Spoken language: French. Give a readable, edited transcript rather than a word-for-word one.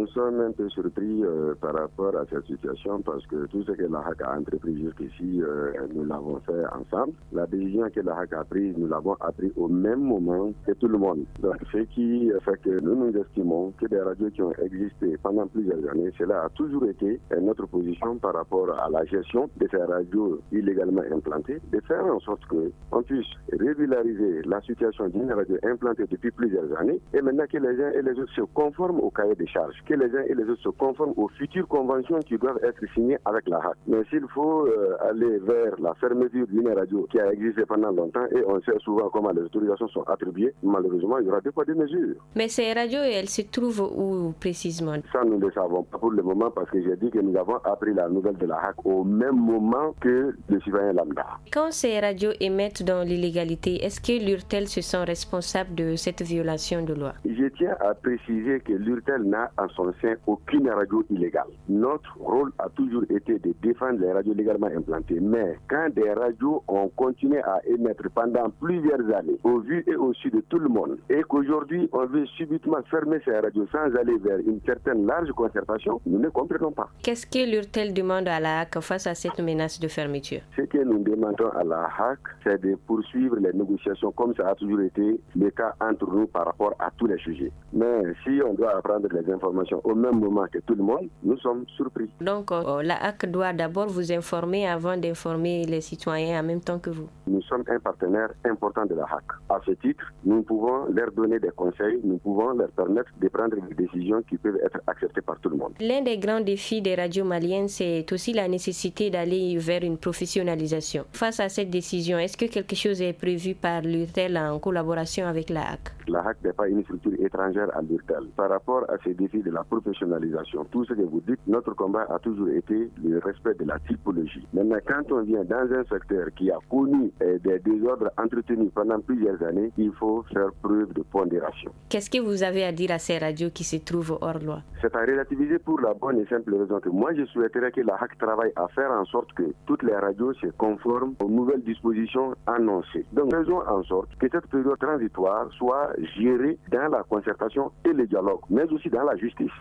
Nous sommes un peu surpris par rapport à cette situation parce que tout ce que la HAC a entrepris jusqu'ici, nous l'avons fait ensemble. La décision que la HAC a prise, nous l'avons appris au même moment que tout le monde. Donc, ce qui fait que nous estimons que des radios qui ont existé pendant plusieurs années, cela a toujours été notre position par rapport à la gestion de ces radios illégalement implantées, de faire en sorte qu'on puisse régulariser la situation d'une radio implantée depuis plusieurs années et maintenant que les uns et les autres se conforment au cahier des charges, que les uns et les autres se conforment aux futures conventions qui doivent être signées avec la HAC. Mais s'il faut aller vers la fermeture d'une radio qui a existé pendant longtemps et on sait souvent comment les autorisations sont attribuées, malheureusement, il y aura des fois des mesures. Mais ces radios, elles se trouvent où précisément? Ça, nous ne le savons pas pour le moment parce que j'ai dit que nous avons appris la nouvelle de la HAC au même moment que le citoyen lambda. Quand ces radios émettent dans l'illégalité, est-ce que l'URTEL se sent responsable de cette violation de loi? Je tiens à préciser que l'URTEL n'a en son sein aucune radio illégale. Notre rôle a toujours été de défendre les radios légalement implantées. Mais quand des radios ont continué à émettre pendant plusieurs années, au vu et au su de tout le monde, et qu'aujourd'hui on veut subitement fermer ces radios sans aller vers une certaine large concertation, nous ne comprenons pas. Qu'est-ce que l'URTEL demande à la HAC face à cette menace de fermeture? Ce que nous demandons à la HAC, c'est de poursuivre les négociations comme ça a toujours été le cas entre nous par rapport à tous les sujets. Mais si on doit apprendre les informations au même moment que tout le monde, nous sommes surpris. Donc la HAC doit d'abord vous informer avant d'informer les citoyens en même temps que vous. Nous sommes un partenaire important de la HAC. À ce titre, nous pouvons leur donner des conseils, nous pouvons leur permettre de prendre des décisions qui peuvent être acceptées par tout le monde. L'un des grands défis des radios maliennes, c'est aussi la nécessité d'aller vers une professionnalisation. Face à cette décision, est-ce que quelque chose est prévu par l'URTEL en collaboration avec la HAC? La HAC n'est pas une structure étrangère à l'URTEL. Par rapport à ces défis de la professionnalisation, tout ce que vous dites, notre combat a toujours été le respect de la typologie. Maintenant, quand on vient dans un secteur qui a connu des désordres entretenus pendant plusieurs années, il faut faire preuve de pondération. Qu'est-ce que vous avez à dire à ces radios qui se trouvent hors loi? C'est à relativiser pour la bonne et simple raison que moi, je souhaiterais que la HAC travaille à faire en sorte que toutes les radios se conforment aux nouvelles dispositions annoncées. Donc, faisons en sorte que cette période transitoire soit gérée dans la concertation et le dialogue, mais aussi dans la justice.